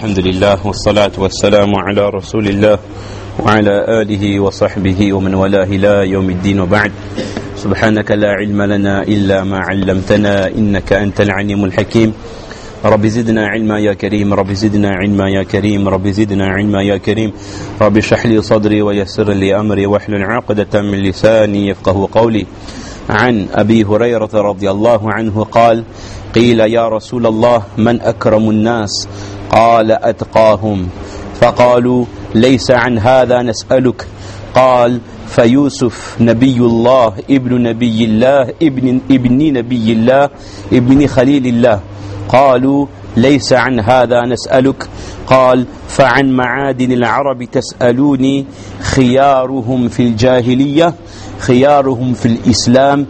الحمد لله والصلاة والسلام على رسول الله وعلى آله وصحبه ومن والاه إلى يوم الدين وبعد. سبحانك لا علم لنا إلا ما علمتنا إنك أنت العليم الحكيم. رب زدنا علما يا كريم، رب زدنا علما يا كريم، رب زدنا علما يا كريم. رب اشرح لي صدري ويسر لي أمري واحلل عقدة من لساني يفقه قولي. عن أبي هريرة رضي الله عنه قال: قيل يا رسول الله من أكرم الناس؟ قال: أتقاهم. فقالوا: ليس عن هذا نسألك. قال: فيوسف نبي الله ابن نبي الله ابن نبي الله ابن خليل الله. قالوا: ليس عن هذا نسألك. قال: فعن معادن العرب تسألوني، خيارهم في الجاهلية خيارهم في الإسلام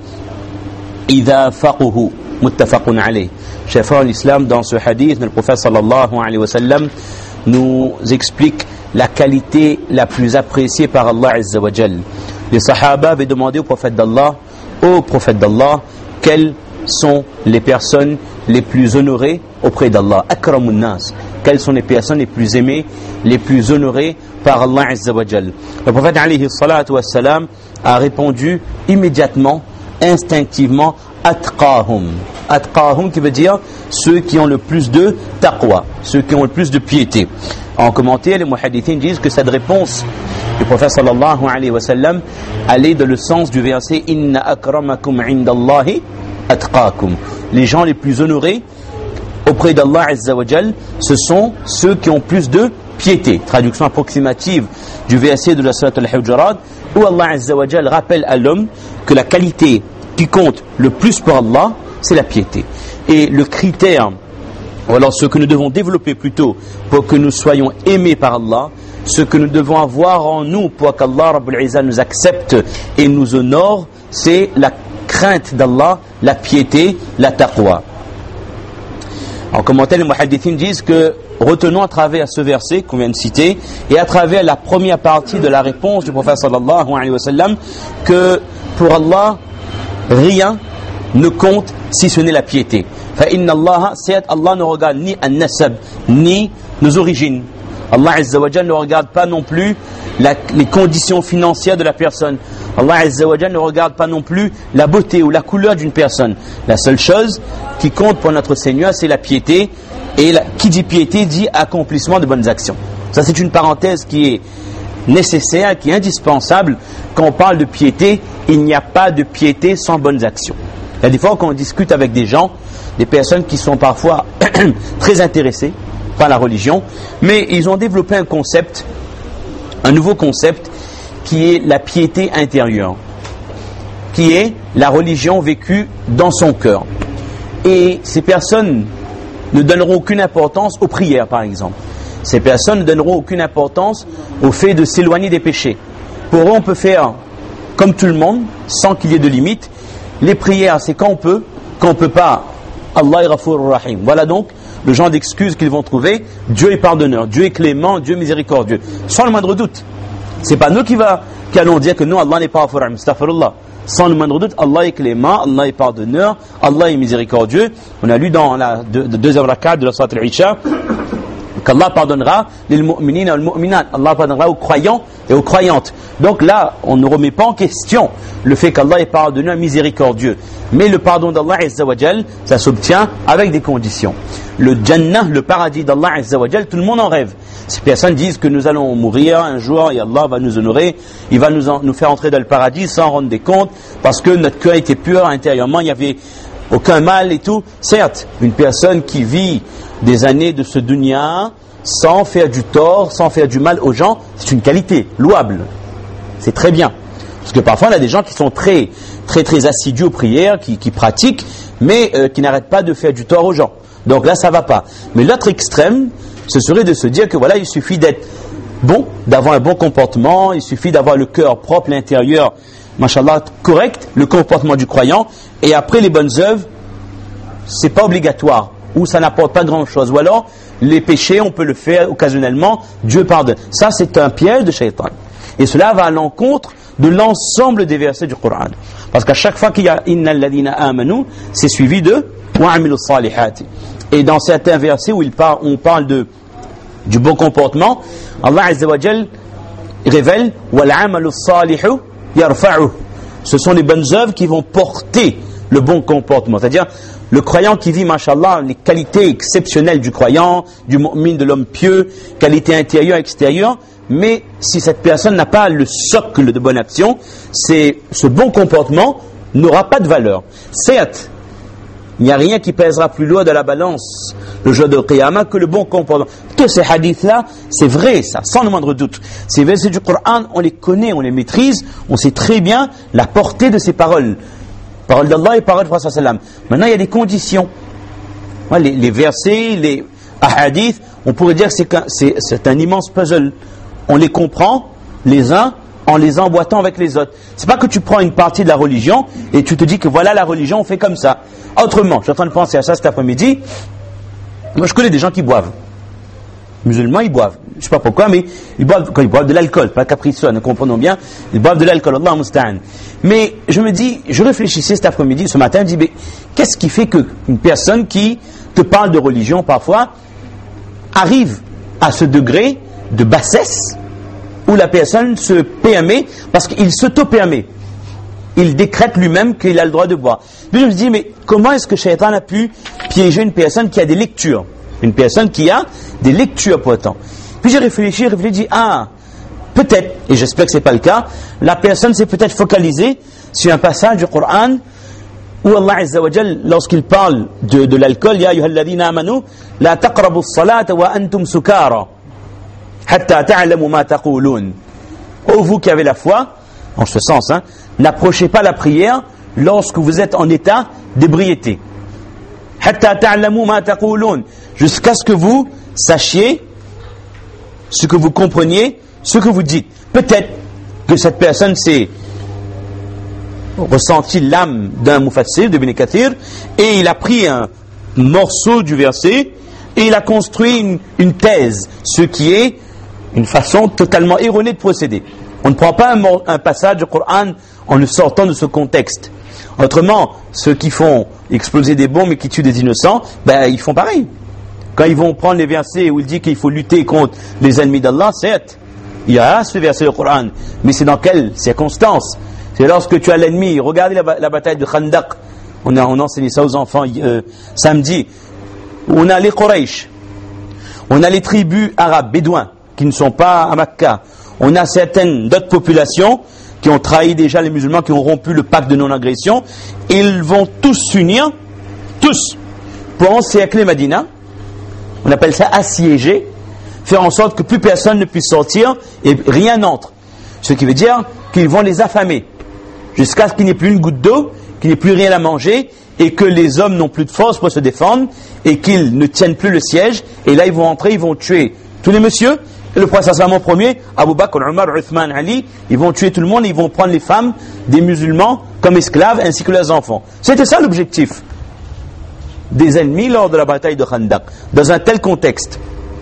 إذا فقهوا. متفق عليه. Chers frères en islam, dans ce hadith, le prophète sallallahu alayhi wa sallam nous explique la qualité la plus appréciée par Allah azza wa jal. Les sahaba avaient demandé au prophète d'Allah: ô prophète d'Allah, quelles sont les personnes les plus honorées auprès d'Allah? Akramun nas. Quelles sont les personnes les plus aimées, les plus honorées par Allah azza wa jal? Le prophète alayhi salatu wa salam a répondu immédiatement, instinctivement: atqahum. Atqahum qui veut dire ceux qui ont le plus de taqwa, ceux qui ont le plus de piété. En commentaire, les muhaddithins disent que cette réponse du prophète sallallahu alayhi wa sallam allait dans le sens du verset: inna akramakum indallahi atqakum. Les gens les plus honorés auprès d'Allah azza wa jal, ce sont ceux qui ont plus de piété. Traduction approximative du verset de la sourate al-Hujurat, où Allah azza wa jal rappelle à l'homme que la qualité qui compte le plus pour Allah, c'est la piété. Et le critère, ou alors ce que nous devons développer plutôt pour que nous soyons aimés par Allah, ce que nous devons avoir en nous pour qu'Allah Rabbul Izzah nous accepte et nous honore, c'est la crainte d'Allah, la piété, la taqwa. En commentaire, les muhaddithins disent que retenons à travers ce verset qu'on vient de citer et à travers la première partie de la réponse du prophète sallallahu alayhi wa sallam que pour Allah, rien ne compte si ce n'est la piété. Certes, Allah ne regarde ni an-nasab, ni nos origines. Allah azza wa jalla ne regarde pas non plus les conditions financières de la personne. Allah azza wa jalla ne regarde pas non plus la beauté ou la couleur d'une personne. La seule chose qui compte pour notre Seigneur, c'est la piété. Et qui dit piété dit accomplissement de bonnes actions. Ça, c'est une parenthèse qui est nécessaire, qui est indispensable. Quand on parle de piété, il n'y a pas de piété sans bonnes actions. Il y a des fois quand on discute avec des gens, des personnes qui sont parfois très intéressées par la religion, mais ils ont développé un nouveau concept qui est la piété intérieure, qui est la religion vécue dans son cœur. Et ces personnes ne donneront aucune importance aux prières, par exemple. Ces personnes ne donneront aucune importance au fait de s'éloigner des péchés. Pour eux, on peut faire comme tout le monde, sans qu'il y ait de limite. Les prières, c'est quand on peut pas. Allah est Ghafur Rahim. Voilà donc le genre d'excuses qu'ils vont trouver. Dieu est pardonneur, Dieu est clément, Dieu est miséricordieux. Sans le moindre doute. C'est pas nous qui allons dire que non, Allah n'est pas Ghafur Rahim. Astaghfirullah. Sans le moindre doute, Allah est clément, Allah est pardonneur, Allah est miséricordieux. On a lu dans la deuxième rakat de la sourate al-Isha qu'Allah pardonnera les mu'minines et les mu'minat. Allah pardonnera aux croyants et aux croyantes. Donc là, on ne remet pas en question le fait qu'Allah est pardonneur, miséricordieux. Mais le pardon d'Allah azza wa jal, ça s'obtient avec des conditions. Le Jannah, le paradis d'Allah azza wa jal, tout le monde en rêve. Ces personnes disent que nous allons mourir un jour et Allah va nous honorer, il va nous faire entrer dans le paradis sans rendre des comptes, parce que notre cœur était pur intérieurement, il n'y avait aucun mal et tout. Certes, une personne qui vit des années de ce dunya sans faire du tort, sans faire du mal aux gens, c'est une qualité louable. C'est très bien. Parce que parfois, on a des gens qui sont très assidus aux prières, qui pratiquent, mais qui n'arrêtent pas de faire du tort aux gens. Donc là, ça va pas. Mais l'autre extrême, ce serait de se dire que voilà, il suffit d'être bon, d'avoir un bon comportement, il suffit d'avoir le cœur propre, l'intérieur, machallah, correct, le comportement du croyant, et après les bonnes œuvres, c'est pas obligatoire, ou ça n'apporte pas grand chose, ou alors les péchés, on peut le faire occasionnellement, Dieu pardonne. Ça, c'est un piège de shaitan. Et cela va à l'encontre de l'ensemble des versets du Coran. Parce qu'à chaque fois qu'il y a Innal ladina amanu, c'est suivi de Wa amilu salihati. Et dans certains versets où on parle de du bon comportement, Allah Azza wa Jal révèle wal amalu salihu yarfa'uhu. Ce sont les bonnes œuvres qui vont porter le bon comportement. C'est-à-dire, le croyant qui vit, mashallah, les qualités exceptionnelles du croyant, du mu'min, de l'homme pieux, qualités intérieures, extérieures, mais si cette personne n'a pas le socle de bonne action, ce bon comportement n'aura pas de valeur. Certes, il n'y a rien qui pèsera plus lourd de la balance le jour de Qiyamah que le bon comportement. Tous ces hadiths-là, c'est vrai, ça, sans le moindre doute. Ces versets du Coran, on les connaît, on les maîtrise, on sait très bien la portée de ces paroles. Paroles d'Allah et paroles du Prophète sallam. Maintenant, il y a des conditions. Les versets, les hadiths, on pourrait dire que c'est un immense puzzle. On les comprend, les uns, en les emboîtant avec les autres. C'est pas que tu prends une partie de la religion et tu te dis que voilà la religion, on fait comme ça. Autrement, je suis en train de penser à ça cet après-midi. Moi, je connais des gens qui boivent. Musulmans, ils boivent. Je sais pas pourquoi, mais ils boivent de l'alcool, pas capriceux, nous comprenons bien. Ils boivent de l'alcool, Allah musta'an. Mais je réfléchissais cet après-midi, ce matin, je dis, mais qu'est-ce qui fait qu'une personne qui te parle de religion parfois arrive à ce degré de bassesse où la personne se permet, parce qu'il s'auto-permet. Il décrète lui-même qu'il a le droit de boire. Puis je me dis, mais comment est-ce que Shaitan a pu piéger une personne qui a des lectures? Une personne qui a des lectures pourtant. Puis j'ai réfléchi, peut-être, et j'espère que ce n'est pas le cas, la personne s'est peut-être focalisée sur un passage du Coran où Allah Azza wa Jal, lorsqu'il parle de l'alcool, Ya ayyuhalladhina amanu, la taqrabu as-salata wa antum sukara, hatta ta'lamu ma taqulun. Ô vous qui avez la foi, en ce sens, n'approchez pas la prière lorsque vous êtes en état d'ébriété. Hatta ta'lamu ma taqulun, jusqu'à ce que vous sachiez, ce que vous compreniez, ce que vous dites. Peut-être que cette personne s'est ressenti l'âme d'un mufassir, de Ibn Kathir, et il a pris un morceau du verset et il a construit une thèse, ce qui est une façon totalement erronée de procéder. On ne prend pas un passage du Coran en le sortant de ce contexte. Autrement, ceux qui font exploser des bombes et qui tuent des innocents, ils font pareil. Quand ils vont prendre les versets où il dit qu'il faut lutter contre les ennemis d'Allah, certes, il y a ce verset du Coran, mais c'est dans quelles circonstances? C'est lorsque tu as l'ennemi. Regardez la bataille de Khandaq. On a enseigné ça aux enfants samedi. On a les Quraysh. On a les tribus arabes, bédouins, qui ne sont pas à Makkah. On a certaines d'autres populations qui ont trahi déjà les musulmans, qui ont rompu le pacte de non-agression. Ils vont tous s'unir, tous, pour encercler Médina. On appelle ça assiéger, faire en sorte que plus personne ne puisse sortir et rien n'entre. Ce qui veut dire qu'ils vont les affamer jusqu'à ce qu'il n'y ait plus une goutte d'eau, qu'il n'y ait plus rien à manger et que les hommes n'ont plus de force pour se défendre et qu'ils ne tiennent plus le siège. Et là, ils vont entrer, ils vont tuer tous les messieurs. Et le prophète sallallahu premier, Abu Bakr, Omar, Uthman, Ali, ils vont tuer tout le monde, ils vont prendre les femmes des musulmans comme esclaves ainsi que leurs enfants. C'était ça l'objectif des ennemis lors de la bataille de Khandaq. Dans un tel contexte,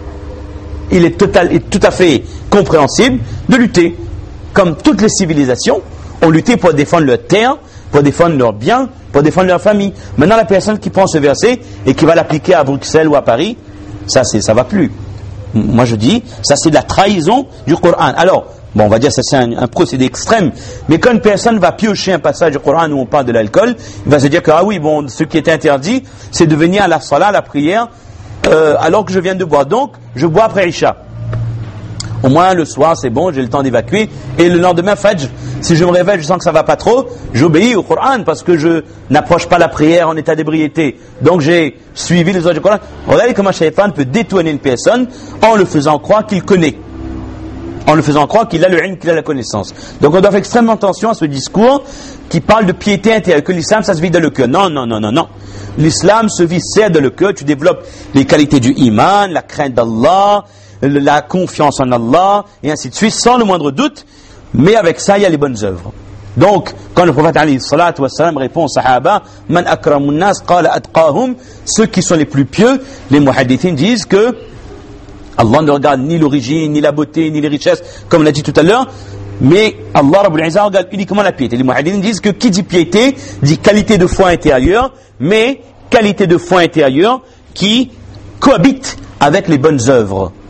il est tout à fait compréhensible de lutter. Comme toutes les civilisations ont lutté pour défendre leur terre, pour défendre leurs biens, pour défendre leur famille. Maintenant, la personne qui prend ce verset et qui va l'appliquer à Bruxelles ou à Paris, ça va plus. Moi je dis, ça c'est de la trahison du Coran. Alors, on va dire ça c'est un procédé extrême, mais quand une personne va piocher un passage du Coran où on parle de l'alcool, il va se dire que ce qui est interdit, c'est de venir à la salat, à la prière, alors que je viens de boire. Donc, je bois après Isha. Au moins le soir c'est bon, j'ai le temps d'évacuer, et le lendemain Fajr, si je me réveille, je sens que ça va pas trop, j'obéis au Coran parce que je n'approche pas la prière en état d'ébriété. Donc j'ai suivi les ordres du Coran. Regardez comment Shaitan peut détourner une personne en le faisant croire qu'il connaît, en le faisant croire qu'il a le ilm, qu'il a la connaissance. Donc on doit faire extrêmement attention à ce discours qui parle de piété intérieure, que l'islam ça se vit dans le cœur. Non. L'islam se vit certes dans le cœur, tu développes les qualités du iman, la crainte d'Allah, la confiance en Allah, et ainsi de suite, sans le moindre doute, mais avec ça, il y a les bonnes œuvres. Donc, quand le prophète alayhi salatu wassalam répond aux sahaba, Man akramun nas qala atqahum, ceux qui sont les plus pieux, les muhaddithins disent que Allah ne regarde ni l'origine, ni la beauté, ni les richesses, comme on l'a dit tout à l'heure, mais Allah Rabbul Izzah regarde uniquement la piété. Les muhaddithins disent que qui dit piété, dit qualité de foi intérieure, mais qualité de foi intérieure qui cohabite avec les bonnes œuvres.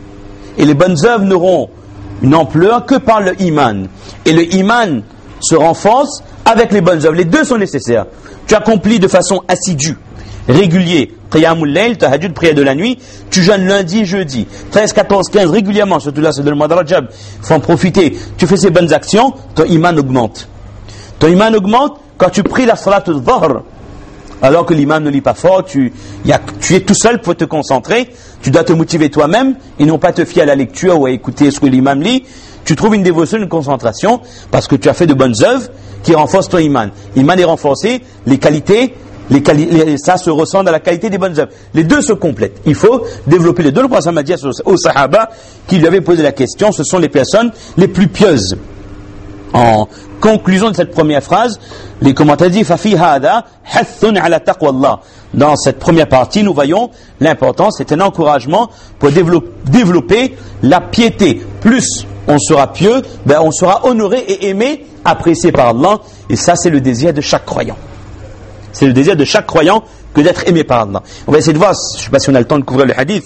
Et les bonnes œuvres n'auront une ampleur que par le iman. Et le iman se renforce avec les bonnes œuvres. Les deux sont nécessaires. Tu accomplis de façon assidue, régulier, Qiyamul Layl, Tahajjud, prière de la nuit, tu jeûnes lundi, jeudi, 13, 14, 15, régulièrement, surtout là c'est dans le mois de Rajab, il faut en profiter. Tu fais ces bonnes actions, ton iman augmente. Ton iman augmente quand tu pries la salat al-dhahr, alors que l'imam ne lit pas fort, tu es tout seul pour te concentrer, tu dois te motiver toi-même, et non pas te fier à la lecture ou à écouter ce que l'imam lit. Tu trouves une dévotion, une concentration, parce que tu as fait de bonnes œuvres qui renforcent ton iman. Iman est renforcé, les qualités, ça se ressent dans la qualité des bonnes œuvres. Les deux se complètent. Il faut développer les deux. Le prophète m'a dit aux Sahaba qui lui avaient posé la question, ce sont les personnes les plus pieuses. En conclusion de cette première phrase, les commentateurs disent Fafi hada hathun ala taqwallah. Dans cette première partie, nous voyons l'importance, c'est un encouragement pour développer la piété. Plus on sera pieux, on sera honoré et aimé, apprécié par Allah. Et ça, c'est le désir de chaque croyant. C'est le désir de chaque croyant que d'être aimé par Allah. On va essayer de voir, je ne sais pas si on a le temps de couvrir le hadith.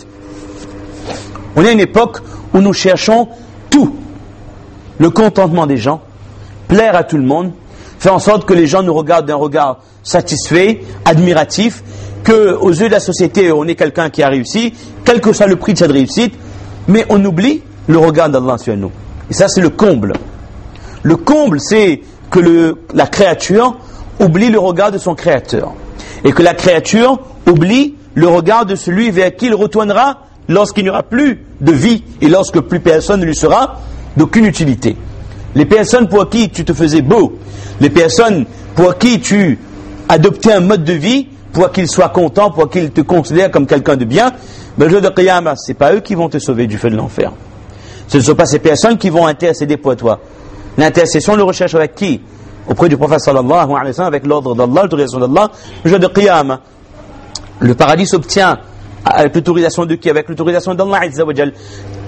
On est à une époque où nous cherchons tout. Le contentement des gens, plaire à tout le monde, faire en sorte que les gens nous regardent d'un regard satisfait, admiratif, qu'aux yeux de la société, on est quelqu'un qui a réussi, quel que soit le prix de cette réussite, mais on oublie le regard d'Allah sur nous. Et ça, c'est le comble. Le comble, c'est que la créature oublie le regard de son créateur. Et que la créature oublie le regard de celui vers qui il retournera lorsqu'il n'y aura plus de vie et lorsque plus personne ne lui sera d'aucune utilité. Les personnes pour qui tu te faisais beau, les personnes pour qui tu adoptais un mode de vie, pour qu'ils soient contents, pour qu'ils te considèrent comme quelqu'un de bien, le jour de Qiyamah, ce n'est pas eux qui vont te sauver du feu de l'enfer. Ce ne sont pas ces personnes qui vont intercéder pour toi. L'intercession, on le recherche avec qui? Auprès du prophète sallallahu alayhi wa sallam, avec l'ordre d'Allah, l'autorisation d'Allah, le jour de Qiyamah. Le paradis s'obtient avec l'autorisation de qui? Avec l'autorisation d'Allah azza wa jal.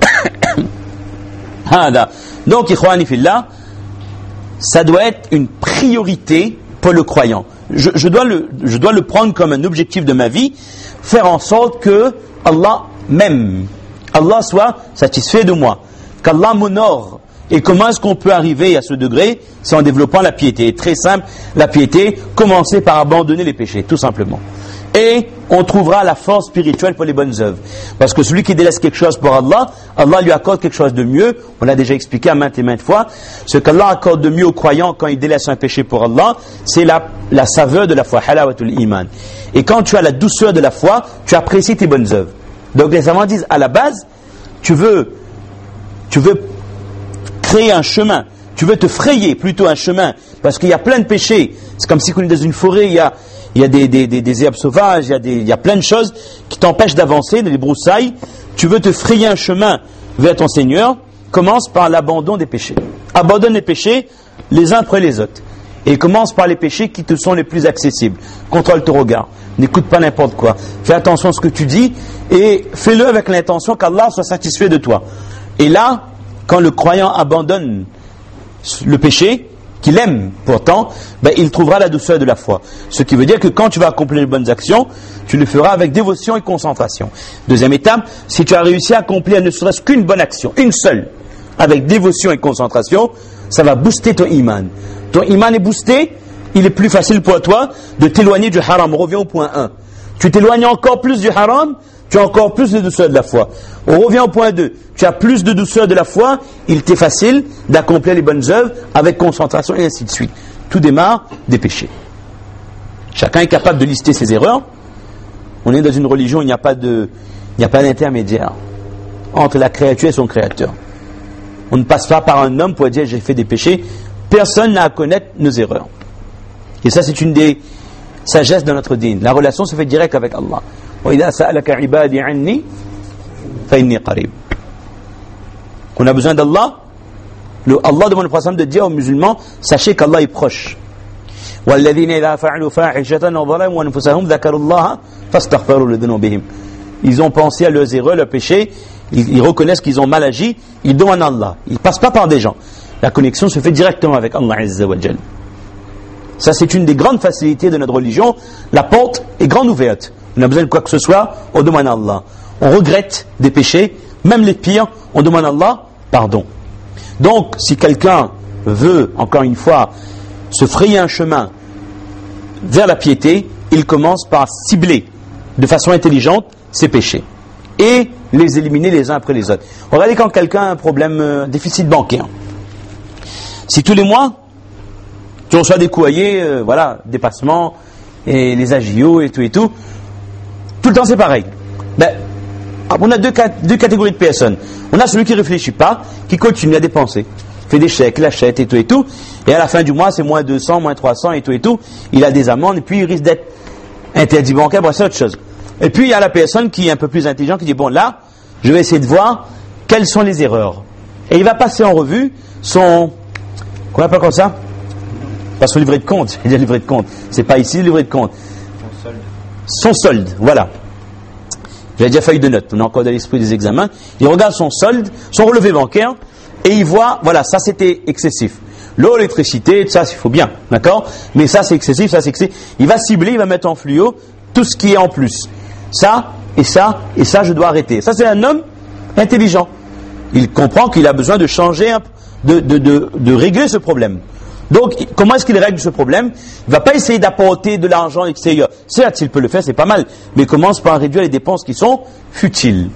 Donc, ikhwani fillah, ça doit être une priorité pour le croyant. Je dois le prendre comme un objectif de ma vie, faire en sorte que Allah m'aime, Allah soit satisfait de moi, qu'Allah m'honore. Et comment est-ce qu'on peut arriver à ce degré? C'est en développant la piété. Très simple, la piété, commencer par abandonner les péchés, tout simplement. Et on trouvera la force spirituelle pour les bonnes œuvres. Parce que celui qui délaisse quelque chose pour Allah, Allah lui accorde quelque chose de mieux. On l'a déjà expliqué à maintes et maintes fois. Ce qu'Allah accorde de mieux aux croyants quand il délaisse un péché pour Allah, c'est la saveur de la foi, halawatul iman. Et quand tu as la douceur de la foi, tu apprécies tes bonnes œuvres. Donc les savants disent, à la base, tu veux créer un chemin, tu veux te frayer plutôt un chemin, parce qu'il y a plein de péchés. C'est comme si on est dans une forêt, il y a des herbes sauvages, il y a plein de choses qui t'empêchent d'avancer, des broussailles. Tu veux te frayer un chemin vers ton Seigneur, commence par l'abandon des péchés. Abandonne les péchés les uns après les autres. Et commence par les péchés qui te sont les plus accessibles. Contrôle ton regard. N'écoute pas n'importe quoi. Fais attention à ce que tu dis et fais-le avec l'intention qu'Allah soit satisfait de toi. Et là, quand le croyant abandonne le péché, qu'il aime pourtant, il trouvera la douceur de la foi. Ce qui veut dire que quand tu vas accomplir les bonnes actions, tu le feras avec dévotion et concentration. Deuxième étape, si tu as réussi à accomplir ne serait-ce qu'une bonne action, une seule, avec dévotion et concentration, ça va booster ton iman. Ton iman est boosté, il est plus facile pour toi de t'éloigner du haram. On revient au point 1. Tu t'éloignes encore plus du haram, tu as encore plus de douceur de la foi. On revient au point 2. Tu as plus de douceur de la foi, il t'est facile d'accomplir les bonnes œuvres avec concentration et ainsi de suite. Tout démarre des péchés. Chacun est capable de lister ses erreurs. On est dans une religion où il n'y a pas d'intermédiaire entre la créature et son créateur. On ne passe pas par un homme pour dire j'ai fait des péchés. Personne n'a à connaître nos erreurs. Et ça, c'est une des sagesses de notre dîn. La relation se fait direct avec Allah. وَإِذَا سَأَلَكَ عِبَادِي عَنِّي فَإِنِّي قَرِيبٌ. On a besoin d'Allah. Allah demande au prophète de dire aux musulmans, sachez qu'Allah est proche. وَالَّذِينَ إِذَا فَعَلُوا فَاحِشَةً وَظَلَمُوا أَنفُسَهُمْ ذَكَرُوا اللَّهَ فَاسْتَغْفَرُوا لِذُنُوبِهِمْ. Ils ont pensé à leurs erreurs, leurs péchés, ils reconnaissent qu'ils ont mal agi, ils demandent à Allah. Ils ne passent pas par des gens. La connexion se fait directement avec Allah Azza wa Jal. Ça, c'est une des grandes facilités de notre religion. La porte est grande ouverte. On a besoin de quoi que ce soit, on demande à Allah. on regrette des péchés, même les pires, on demande à Allah pardon. Donc, si quelqu'un veut, encore une fois, se frayer un chemin vers la piété, il commence par cibler de façon intelligente ses péchés et les éliminer les uns après les autres. Regardez quand quelqu'un a un problème, déficit bancaire. Si tous les mois, tu reçois des courriers, dépassements, et les agios et tout, tout le temps c'est pareil. On a deux catégories de personnes. On a celui qui ne réfléchit pas, qui continue à dépenser, fait des chèques, l'achète et tout, et à la fin du mois c'est moins 200, moins 300 et tout, il a des amendes et puis il risque d'être interdit bancaire, c'est autre chose. Et puis il y a la personne qui est un peu plus intelligente, qui dit bon là, je vais essayer de voir quelles sont les erreurs. Et il va passer en revue son, qu'on appelle comme ça, pas son livret de compte, il y a livret de compte, c'est pas ici le livret de compte. Son solde, voilà. J'ai déjà feuille de notes, on a encore dans l'esprit des examens. Il regarde son solde, son relevé bancaire, et il voit, voilà, ça c'était excessif. L'eau, l'électricité, ça il faut bien, d'accord? Mais ça c'est excessif, ça c'est excessif. Il va cibler, il va mettre en fluo tout ce qui est en plus. Ça, et ça, et ça je dois arrêter. Ça c'est un homme intelligent. Il comprend qu'il a besoin de changer, de régler ce problème. Donc, comment est-ce qu'il règle ce problème? Il ne va pas essayer d'apporter de l'argent extérieur. Certes, s'il peut le faire, c'est pas mal. Mais il commence par réduire les dépenses qui sont futiles.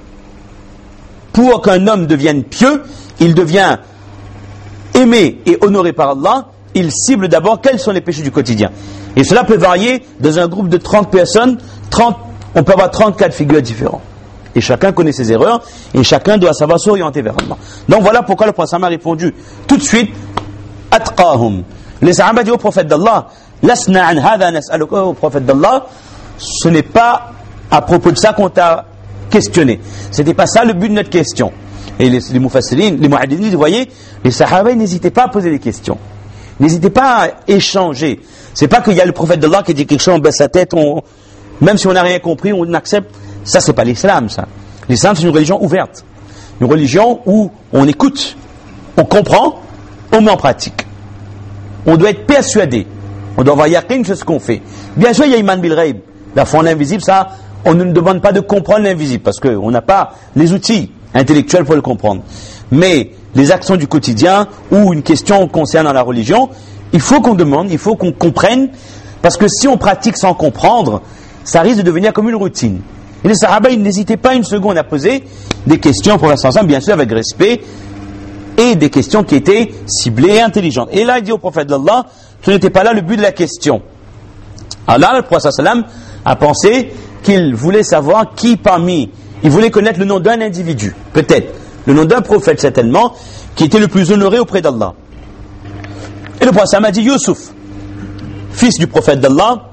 Pour qu'un homme devienne pieux, il devient aimé et honoré par Allah, il cible d'abord quels sont les péchés du quotidien. Et cela peut varier dans un groupe de 30 personnes, on peut avoir 34 figures différentes. Et chacun connaît ses erreurs, et chacun doit savoir s'orienter vers Allah. Donc voilà pourquoi le prophète a répondu tout de suite, Atqahum. Les Sahaba disent au prophète d'Allah, Lasna an hadha nas'aluka, au prophète d'Allah, ce n'est pas à propos de ça qu'on t'a questionné. C'était pas ça le but de notre question. Et les mufassirines, les muhaddithines, vous voyez, les Sahaba n'hésitaient pas à poser des questions. N'hésitez pas à échanger. C'est pas qu'il y a le prophète d'Allah qui dit quelque chose, on baisse sa tête, même si on n'a rien compris, on accepte. Ça, c'est pas l'islam, ça. L'islam, c'est une religion ouverte. Une religion où on écoute, on comprend, on met en pratique. On doit être persuadé. On doit avoir yaqin sur ce qu'on fait. Bien sûr, il y a iman bil ghaib. La foi en l'invisible, ça, on ne nous demande pas de comprendre l'invisible, parce qu'on n'a pas les outils intellectuels pour le comprendre. Mais les actions du quotidien, ou une question concernant la religion, il faut qu'on demande, il faut qu'on comprenne, parce que si on pratique sans comprendre, ça risque de devenir comme une routine. Et les Sahaba, ils n'hésitaient pas une seconde à poser des questions pour l'instant, bien sûr avec respect, et des questions qui étaient ciblées et intelligentes. Et là, il dit au prophète d'Allah, ce n'était pas là le but de la question. Alors, le prophète sallam a pensé qu'il voulait savoir qui parmi, il voulait connaître le nom d'un individu, peut-être, le nom d'un prophète certainement, qui était le plus honoré auprès d'Allah. Et le prophète sallam a dit Youssouf, fils du prophète d'Allah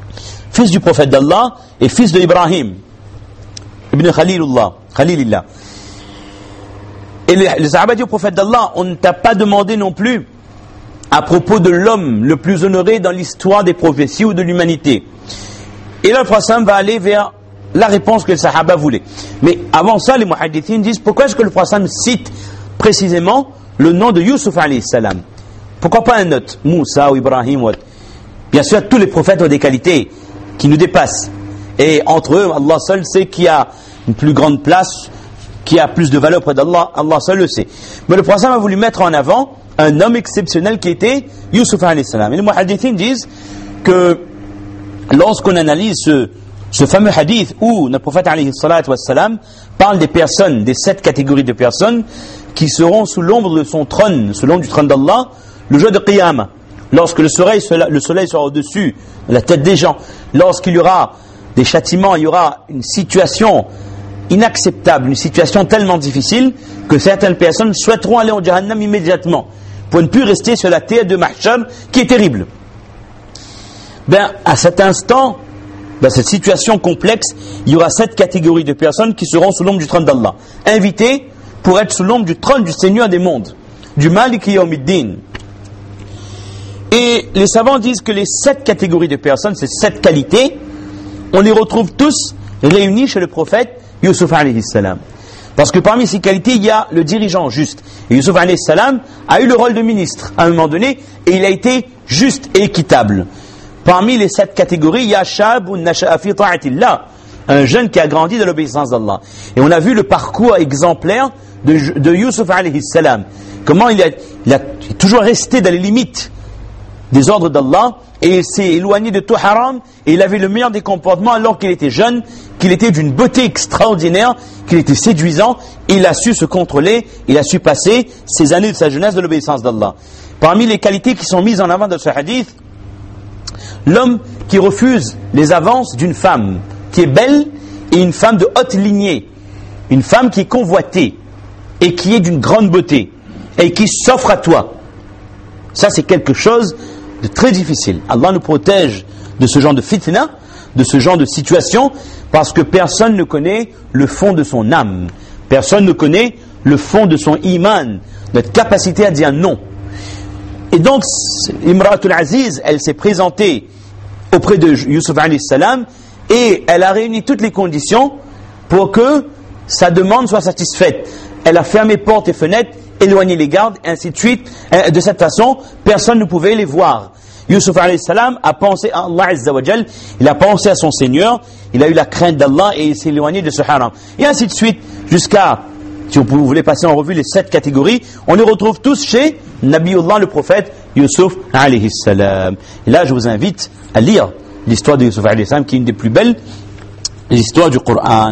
et fils de Ibrahim, Ibn Khalilillah. Et les Sahaba disent au prophète d'Allah, on ne t'a pas demandé non plus à propos de l'homme le plus honoré dans l'histoire des prophéties ou de l'humanité. Et là, le prophète va aller vers la réponse que les Sahaba voulaient. Mais avant ça, les muhaddithines disent, pourquoi est-ce que le prophète cite précisément le nom de Youssouf alayhi salam? Pourquoi pas un autre, Moussa ou Ibrahim ou autre? Bien sûr, tous les prophètes ont des qualités qui nous dépassent. Et entre eux, Allah seul sait qui a une plus grande place, qui a plus de valeur auprès d'Allah, Allah seul le sait. Mais le prophète a voulu mettre en avant un homme exceptionnel qui était Youssouf alayhi salam. Et les muhaddithines disent que lorsqu'on analyse ce fameux hadith où le prophète alayhi salam parle des personnes, des 7 catégories de personnes qui seront sous l'ombre de son trône, sous l'ombre du trône d'Allah, le jour de Qiyamah, lorsque le soleil sera au-dessus de la tête des gens, lorsqu'il y aura des châtiments, il y aura une situation inacceptable, une situation tellement difficile que certaines personnes souhaiteront aller au Jahannam immédiatement pour ne plus rester sur la terre de Mahshar qui est terrible. À cet instant, dans cette situation complexe, il y aura 7 catégories de personnes qui seront sous l'ombre du trône d'Allah, invitées pour être sous l'ombre du trône du Seigneur des mondes, du Malik Yawmiddin. Et les savants disent que les 7 catégories de personnes, ces 7 qualités, on les retrouve tous réunis chez le prophète Youssouf alayhi salam. Parce que parmi ces qualités, il y a le dirigeant juste. Et Youssouf alayhi salam a eu le rôle de ministre à un moment donné, et il a été juste et équitable. Parmi les 7 catégories, il y a Shabun nasha'a fi ta'atillah, un jeune qui a grandi dans l'obéissance d'Allah. Et on a vu le parcours exemplaire de Yusuf alayhi salam. Comment il a toujours resté dans les limites des ordres d'Allah, et il s'est éloigné de tout haram, et il avait le meilleur des comportements alors qu'il était jeune, qu'il était d'une beauté extraordinaire, qu'il était séduisant. Il a su se contrôler, il a su passer ces années de sa jeunesse de l'obéissance d'Allah. Parmi les qualités qui sont mises en avant dans ce hadith, l'homme qui refuse les avances d'une femme qui est belle et une femme de haute lignée, une femme qui est convoitée et qui est d'une grande beauté et qui s'offre à toi. Ça, c'est quelque chose de très difficile. Allah nous protège de ce genre de fitna, de ce genre de situation, parce que personne ne connaît le fond de son âme. Personne ne connaît le fond de son iman, notre capacité à dire non. Et donc, Imratul Aziz, elle s'est présentée auprès de Yusuf alayhi salam et elle a réuni toutes les conditions pour que sa demande soit satisfaite. Elle a fermé portes et fenêtres, éloigné les gardes, et ainsi de suite. De cette façon, personne ne pouvait les voir. Yusuf alayhi salam a pensé à Allah azza wa jal, il a pensé à son Seigneur, il a eu la crainte d'Allah et il s'est éloigné de ce haram. Et ainsi de suite, jusqu'à, si vous voulez passer en revue les 7 catégories, on les retrouve tous chez Nabiullah, le prophète Yusuf alayhi salam. Et là, je vous invite à lire l'histoire de Yusuf alayhi salam, qui est une des plus belles histoires du Coran.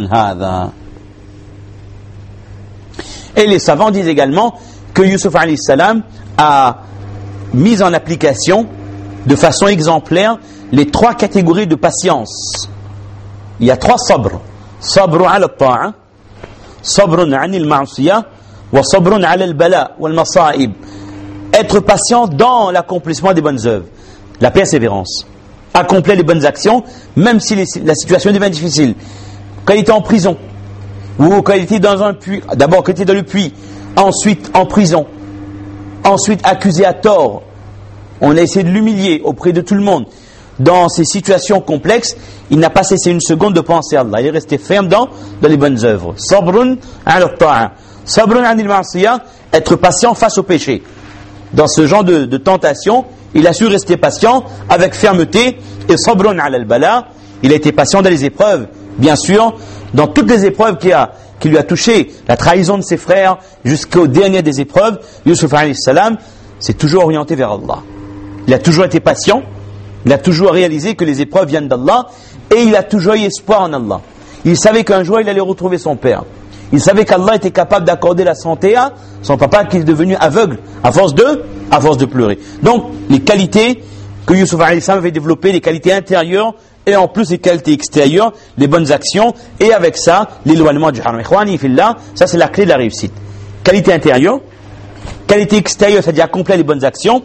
Et les savants disent également que Yusuf alayhi salam a mis en application de façon exemplaire les 3 catégories de patience. Il y a 3 sabr. Sabr ala ta'a, sabr anil ma'siyah, wa sabr ala al-bala wal masa'ib. Être patient dans l'accomplissement des bonnes œuvres, la persévérance, accomplir les bonnes actions, même si la situation devient difficile. Quand il était en prison, ou quand il était dans un puits, d'abord quand il était dans le puits, ensuite en prison, ensuite accusé à tort, on a essayé de l'humilier auprès de tout le monde. Dans ces situations complexes, il n'a pas cessé une seconde de penser à Allah. Il est resté ferme dans les bonnes œuvres. Sabrun ala ta'a, sabrun anil ma'siyah, être patient face au péché. Dans ce genre de tentation, il a su rester patient avec fermeté. Et sabrun ala al-bala, il a été patient dans les épreuves. Bien sûr, dans toutes les épreuves qui lui a touché, la trahison de ses frères, jusqu'au dernier des épreuves, Yusuf alayhi salam s'est toujours orienté vers Allah. Il a toujours été patient, il a toujours réalisé que les épreuves viennent d'Allah, et il a toujours eu espoir en Allah. Il savait qu'un jour il allait retrouver son père. Il savait qu'Allah était capable d'accorder la santé à son papa qui est devenu aveugle à force de pleurer. Donc, les qualités que Yusuf alayhi salam avait développées, les qualités intérieures, et en plus les qualités extérieures, les bonnes actions, et avec ça, l'éloignement du haram. Ikhwani fillah, ça c'est la clé de la réussite. Qualité intérieure, qualité extérieure, c'est-à-dire accomplir les bonnes actions,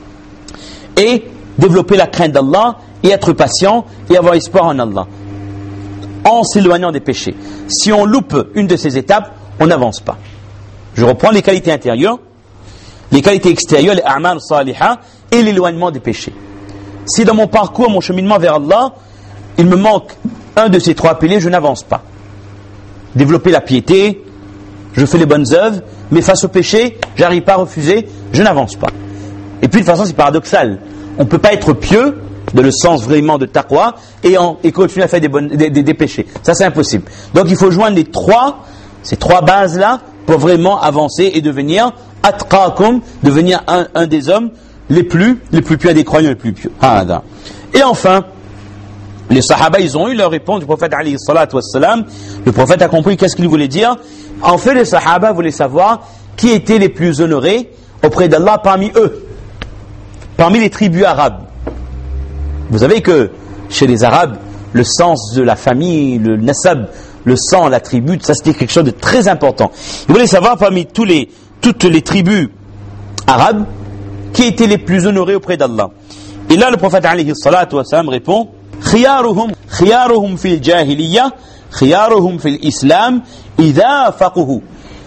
et développer la crainte d'Allah, et être patient, et avoir espoir en Allah, en s'éloignant des péchés. Si on loupe une de ces étapes, on n'avance pas. Je reprends les qualités intérieures, les qualités extérieures, les a'mal salihah, et l'éloignement des péchés. Si dans mon parcours, mon cheminement vers Allah, il me manque un de ces 3 piliers, je n'avance pas. Développer la piété, je fais les bonnes œuvres, mais face au péché, j'arrive pas à refuser, je n'avance pas. Et puis de toute façon, c'est paradoxal. On ne peut pas être pieux, dans le sens vraiment de taqwa, et continuer à faire des péchés. Ça, c'est impossible. Donc il faut joindre ces 3 bases-là, pour vraiment avancer et devenir atqakum, devenir un des hommes les plus pieux, des croyants les plus pieux. Et enfin, les sahaba, ils ont eu leur réponse du prophète alayhi salatu wassalam. Le prophète a compris qu'est-ce qu'il voulait dire. En fait, les sahaba voulaient savoir qui étaient les plus honorés auprès d'Allah parmi eux, parmi les tribus arabes. Vous savez que chez les Arabes, le sens de la famille, le nasab, le sang, la tribu, ça c'était quelque chose de très important. Ils voulaient savoir parmi toutes les tribus arabes, qui étaient les plus honorés auprès d'Allah. Et là, le prophète alayhi salatu wa salam répond: khiyaruhum fil jahiliyyah, khiyaruhum fil islam, idha faqahu.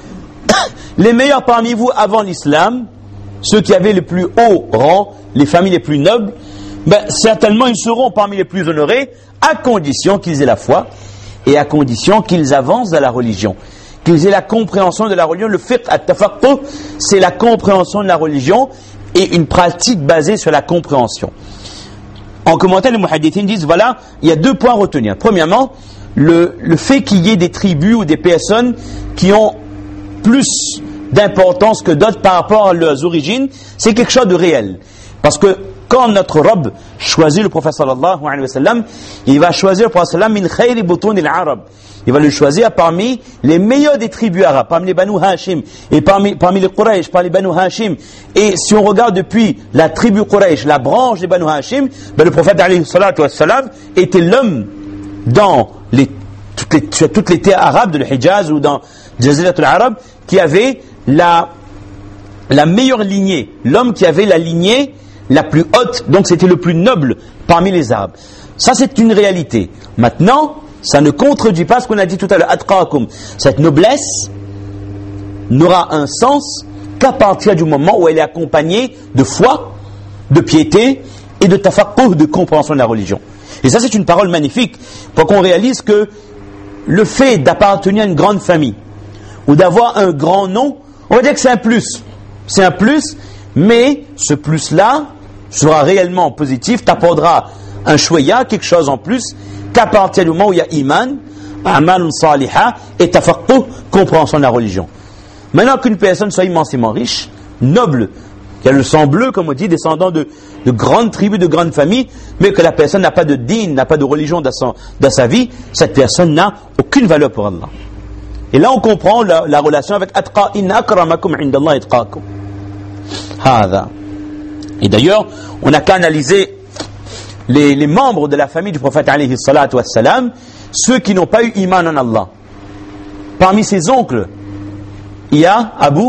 Les meilleurs parmi vous avant l'islam, ceux qui avaient le plus haut rang, les familles les plus nobles, certainement ils seront parmi les plus honorés, à condition qu'ils aient la foi et à condition qu'ils avancent dans la religion, qu'ils aient la compréhension de la religion. Le fiqh at-tafaqquh, c'est la compréhension de la religion et une pratique basée sur la compréhension. En commentaire, les muhaddithins disent, voilà, il y a 2 points à retenir. Premièrement, le fait qu'il y ait des tribus ou des personnes qui ont plus d'importance que d'autres par rapport à leurs origines, c'est quelque chose de réel. Parce que quand notre Rabb choisit le prophète sallallahu alayhi wa sallam, il va choisir le prophète sallam min khayri butun al-arab. Il va le choisir parmi les meilleurs des tribus arabes, parmi les Banu Hashim, et parmi les Quraysh, parmi les Banu Hashim. Et si on regarde depuis la tribu Quraysh, la branche des Banu Hashim, ben le prophète alayhi salatu wa sallam était l'homme dans toutes les terres arabes de l'Hijaz ou dans Jaziratul Arab qui avait la meilleure lignée, l'homme qui avait la lignée la plus haute, donc c'était le plus noble parmi les Arabes. Ça c'est une réalité. Maintenant, ça ne contredit pas ce qu'on a dit tout à l'heure, atqakum. Cette noblesse n'aura un sens qu'à partir du moment où elle est accompagnée de foi, de piété et de tafaqquh, de compréhension de la religion. Et ça c'est une parole magnifique pour qu'on réalise que le fait d'appartenir à une grande famille ou d'avoir un grand nom, on va dire que c'est un plus. C'est un plus, mais ce plus-là sera réellement positif, t'apportera un shouya, quelque chose en plus, qu'à partir du moment où il y a iman, amal saliha et tafaqquh, compréhension de la religion. Maintenant qu'une personne soit immensément riche, noble, qui a le sang bleu, comme on dit, descendant de grandes tribus, de grandes familles, mais que la personne n'a pas de din, n'a pas de religion dans sa vie, cette personne n'a aucune valeur pour Allah. Et là on comprend la relation avec atqa, inna akramakum indallah atqakum. Hada. Et d'ailleurs, on n'a qu'à analyser les membres de la famille du prophète alayhi salatu wassalam, ceux qui n'ont pas eu iman en Allah. Parmi ses oncles, il y a Abu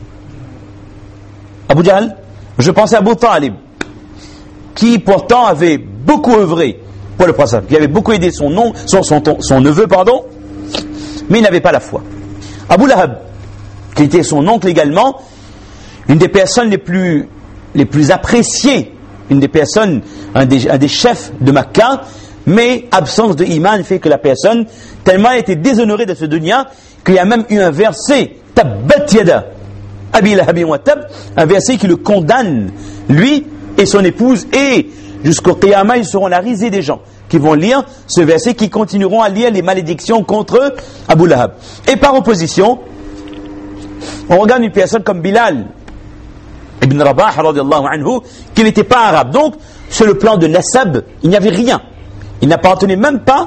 Jahl, je pensais à Abu Talib, qui pourtant avait beaucoup œuvré pour le prophète, qui avait beaucoup aidé son neveu, mais il n'avait pas la foi. Abu Lahab, qui était son oncle également, une des personnes les plus appréciées, une des personnes, un des chefs de Makkah, mais absence de iman fait que la personne, tellement était déshonorée de ce dunya, qu'il y a même eu un verset, Tabbat yada Abi Lahabin wa tab, un verset qui le condamne, lui et son épouse, et jusqu'au Qiyamah, ils seront la risée des gens qui vont lire ce verset, qui continueront à lire les malédictions contre Abu Lahab. Et par opposition, on regarde une personne comme Bilal Ibn Rabah, radiyallahu anhu, qui n'était pas arabe. Donc, sur le plan de nasab, il n'y avait rien. Il n'appartenait même pas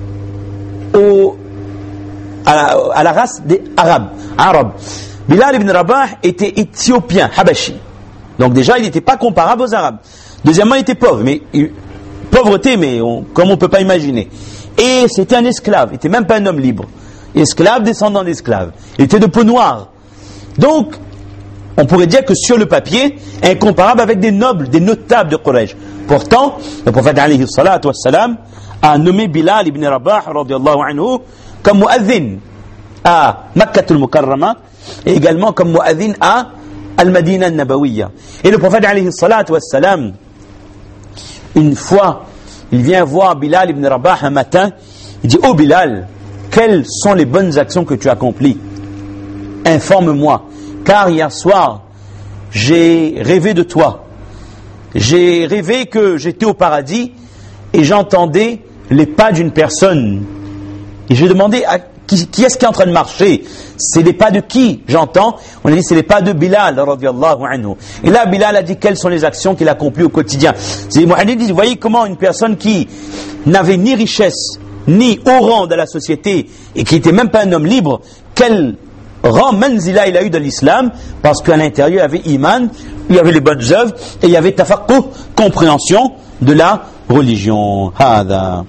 à la race des arabes. Bilal ibn Rabah était éthiopien, habashi. Donc déjà, il n'était pas comparable aux arabes. Deuxièmement, il était pauvre, pauvreté, comme on ne peut pas imaginer. Et c'était un esclave, il n'était même pas un homme libre. Esclave, descendant d'esclave. Il était de peau noire. Donc, on pourrait dire que sur le papier, incomparable avec des nobles, des notables de Quraysh. Pourtant, le prophète alayhi salatu wassalam a nommé Bilal ibn Rabah radiyallahu anhu comme mu'adhin à Makkatul Mukarrama et également comme mu'adhin à Al-Madina al-Nabawiyya. Et le prophète alayhi salatu wassalam, une fois, il vient voir Bilal ibn Rabah un matin, il dit: Oh Bilal, quelles sont les bonnes actions que tu accomplis? Informe-moi. Car hier soir, j'ai rêvé de toi. J'ai rêvé que j'étais au paradis et j'entendais les pas d'une personne. Et j'ai demandé à qui est-ce qui est en train de marcher? C'est les pas de qui j'entends? On a dit c'est les pas de Bilal radiyallahu anhu. Et là Bilal a dit quelles sont les actions qu'il accomplit au quotidien. C'est Muhammad dit, vous voyez comment une personne qui n'avait ni richesse ni haut rang de la société et qui n'était même pas un homme libre, quel rang manzila il a eu de l'islam, parce qu'à l'intérieur il y avait iman, il y avait les bonnes œuvres et il y avait tafaqquh, compréhension de la religion. Hada.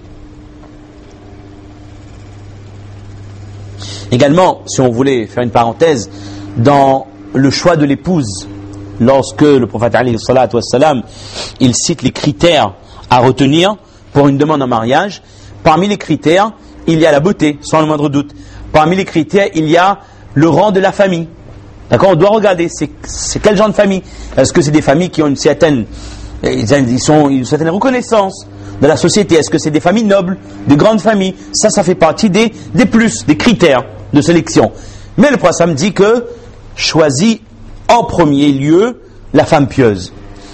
Également, si on voulait faire une parenthèse, dans le choix de l'épouse, lorsque le prophète alayhi salatu wassalam, il cite les critères à retenir pour une demande en mariage, parmi les critères, il y a la beauté, sans le moindre doute. Parmi les critères, il y a le rang de la famille. D'accord? On doit regarder, c'est quel genre de famille? Est-ce que c'est des familles qui ont une certaine reconnaissance de la société? Est-ce que c'est des familles nobles, des grandes familles? Ça fait partie des plus, des critères de sélection. Mais le prophète dit que choisis en premier lieu la femme pieuse.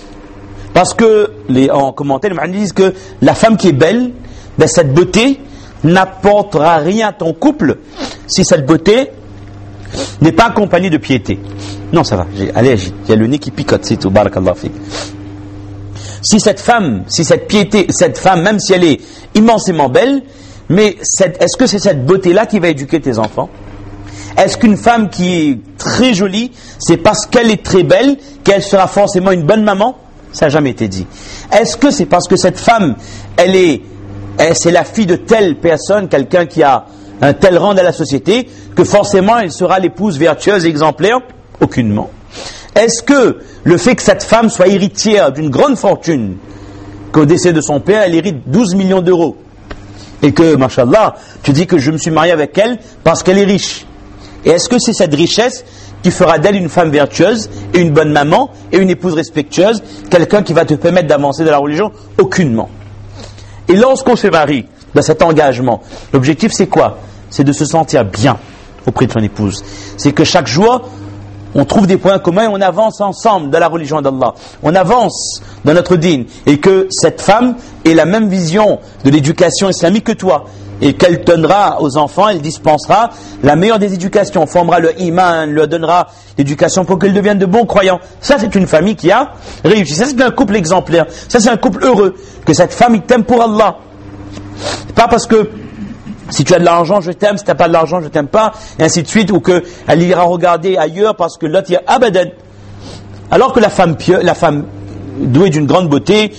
Parce que, en commentaire, les muhaddiths disent que la femme qui est belle, cette beauté n'apportera rien à ton couple si cette beauté n'est pas accompagnée de piété. Non, ça va, allez, agis. Il y a le nez qui picote, c'est tout. Barakallahu fik. Si cette femme, même si elle est immensément belle, mais est-ce que c'est cette beauté-là qui va éduquer tes enfants? Est-ce qu'une femme qui est très jolie, c'est parce qu'elle est très belle qu'elle sera forcément une bonne maman? Ça n'a jamais été dit. Est-ce que c'est parce que cette femme, c'est la fille de telle personne, quelqu'un qui a un tel rang dans la société, que forcément elle sera l'épouse vertueuse et exemplaire? Aucunement. Est-ce que le fait que cette femme soit héritière d'une grande fortune, qu'au décès de son père, elle hérite 12 millions d'euros, et que, mashallah, tu dis que je me suis marié avec elle parce qu'elle est riche? Et est-ce que c'est cette richesse qui fera d'elle une femme vertueuse et une bonne maman et une épouse respectueuse, quelqu'un qui va te permettre d'avancer dans la religion? Aucunement. Et lorsqu'on se marie dans cet engagement, l'objectif c'est quoi? C'est de se sentir bien auprès de son épouse. C'est que chaque jour, on trouve des points communs et on avance ensemble dans la religion d'Allah. On avance dans notre dîn. Et que cette femme ait la même vision de l'éducation islamique que toi. Et qu'elle donnera aux enfants, elle dispensera la meilleure des éducations, formera le iman, leur donnera l'éducation pour qu'ils deviennent de bons croyants. Ça, c'est une famille qui a réussi. Ça, c'est un couple exemplaire. Ça, c'est un couple heureux. Que cette femme, il t'aime pour Allah. Pas parce que si tu as de l'argent, je t'aime, si tu n'as pas de l'argent, je t'aime pas, et ainsi de suite, ou qu'elle ira regarder ailleurs parce que l'autre, il y a abadan. Alors que la femme dotée d'une grande beauté,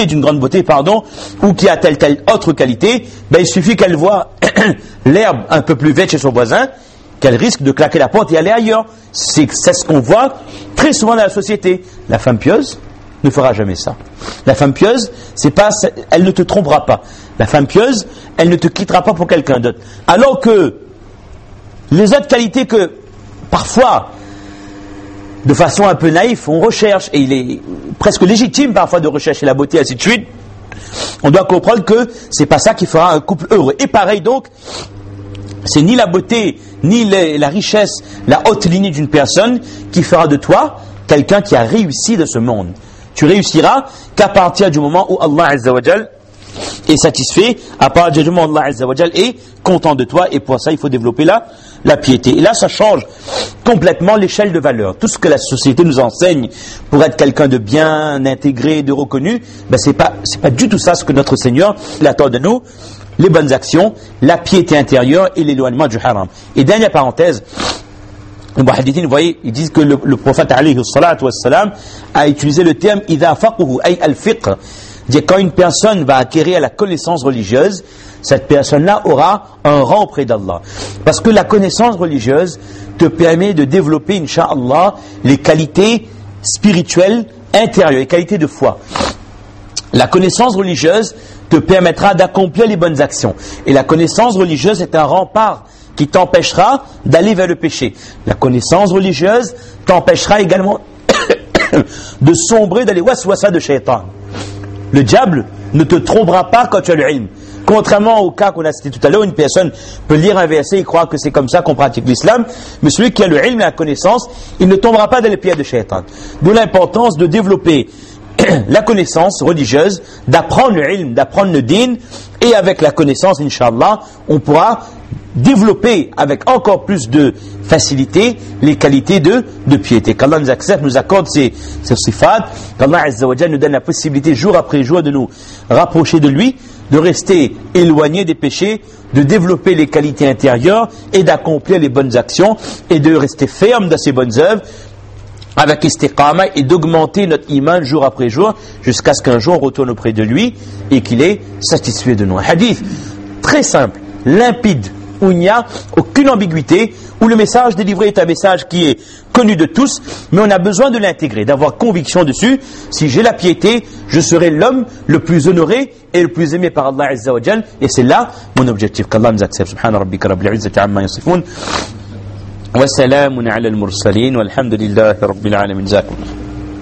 ou qui a telle autre qualité, il suffit qu'elle voit l'herbe un peu plus verte chez son voisin, qu'elle risque de claquer la porte et aller ailleurs. C'est ce qu'on voit très souvent dans la société. La femme pieuse ne fera jamais ça. La femme pieuse, elle ne te trompera pas. La femme pieuse, elle ne te quittera pas pour quelqu'un d'autre. Alors que les autres qualités que, parfois, de façon un peu naïve, on recherche, et il est presque légitime parfois de rechercher la beauté, ainsi de suite, on doit comprendre que c'est pas ça qui fera un couple heureux. Et pareil donc, c'est ni la beauté, ni la richesse, la haute lignée d'une personne qui fera de toi quelqu'un qui a réussi de ce monde. Tu réussiras qu'à partir du moment où Allah Azza wa Jal est satisfait, à partir du moment où Allah Azza wa Jal est content de toi, et pour ça il faut développer la piété. Et là ça change complètement l'échelle de valeur. Tout ce que la société nous enseigne pour être quelqu'un de bien intégré, de reconnu, c'est pas du tout ça ce que notre Seigneur attend de nous. Les bonnes actions, la piété intérieure et l'éloignement du haram. Et dernière parenthèse, les muhaddithin, vous voyez, ils disent que le prophète alayhi salatu wassalam a utilisé le terme idha faqahu ay al-fiqh. C'est quand une personne va acquérir la connaissance religieuse, cette personne-là aura un rang auprès d'Allah. Parce que la connaissance religieuse te permet de développer, incha'Allah, les qualités spirituelles intérieures, les qualités de foi. La connaissance religieuse te permettra d'accomplir les bonnes actions. Et la connaissance religieuse est un rempart qui t'empêchera d'aller vers le péché. La connaissance religieuse t'empêchera également de sombrer dans les waswasa de shaitan. Le diable ne te trompera pas quand tu as le ilm. Contrairement au cas qu'on a cité tout à l'heure, une personne peut lire un verset et croire que c'est comme ça qu'on pratique l'islam, mais celui qui a le ilm, la connaissance, il ne tombera pas dans les pièges de shaitan. D'où l'importance de développer la connaissance religieuse, d'apprendre le ilm, d'apprendre le din, et avec la connaissance, incha'Allah, on pourra développer avec encore plus de facilité les qualités de piété. Qu'Allah nous accepte, nous accorde ces sifat, qu'Allah Azza wa Jalla nous donne la possibilité jour après jour de nous rapprocher de lui, de rester éloigné des péchés, de développer les qualités intérieures et d'accomplir les bonnes actions et de rester ferme dans ces bonnes œuvres avec istiqama et d'augmenter notre iman jour après jour jusqu'à ce qu'un jour on retourne auprès de lui et qu'il est satisfait de nous. Un hadith très simple, limpide, où il n'y a aucune ambiguïté, où le message délivré est un message qui est connu de tous, mais on a besoin de l'intégrer, d'avoir conviction dessus. Si j'ai la piété, je serai l'homme le plus honoré et le plus aimé par Allah Azza wa Jal, et c'est là mon objectif. Qu'Allah nous accepte. Subhana rabbika rabbil izzati amma yasifun wa salamun ala al-mursalin walhamdulillahi rabbil alamin.